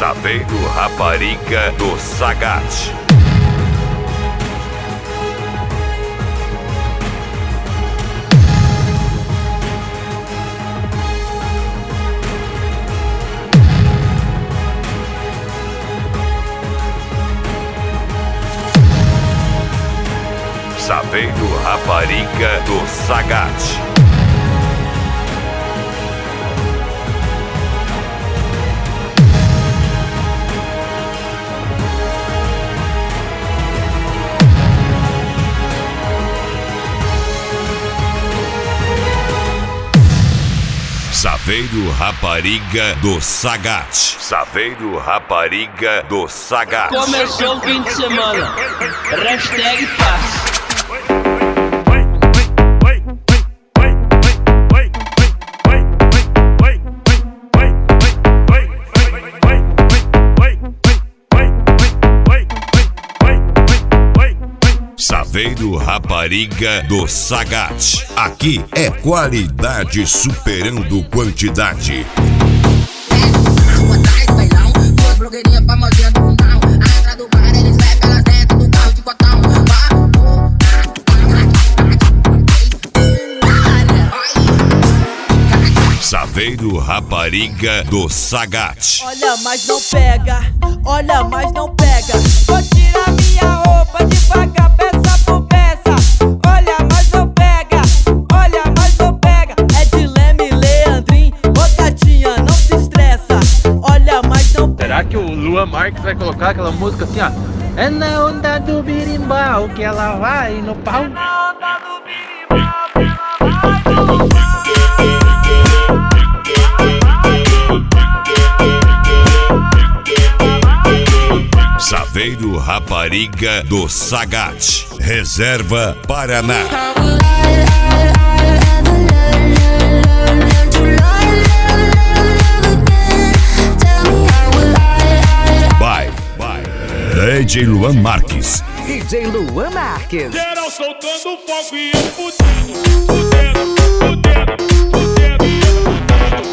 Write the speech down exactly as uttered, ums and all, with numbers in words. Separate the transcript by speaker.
Speaker 1: Saveiro Rapariga do Sagat. Saveiro Rapariga do Sagat. Saveiro Rapariga do Sagat. Saveiro Rapariga do Sagat.
Speaker 2: Começou o fim de semana. Hashtag paz.
Speaker 1: Saveiro Rapariga do Sagat. Aqui é qualidade superando quantidade.
Speaker 3: Duas blogueirinhas famosinhas do fundão. A entrada do bar, eles levam elas dentro do carro de cotão.
Speaker 1: Saveiro Rapariga do Sagat.
Speaker 4: Olha, mas não pega, olha, mas não pega. Vou tirar minha roupa devagar, peça por peça. Olha, mas não pega, olha, mas não pega. É de Leme, Leandrinho, ô gatinha, não se estressa. Olha, mas não pega.
Speaker 5: Será que o Luan Marques vai colocar aquela música assim, ó? É na onda do birimbau que ela vai no pau.
Speaker 4: É na onda do birimbau que ela vai no pau.
Speaker 1: Saveiro Rapariga do Sagat. Reserva Paraná. Bye, bye. D J Luan Marques.
Speaker 6: D J Luan Marques.
Speaker 7: Geral soltando fogo e eu fudendo, fudendo, fudendo, fudendo.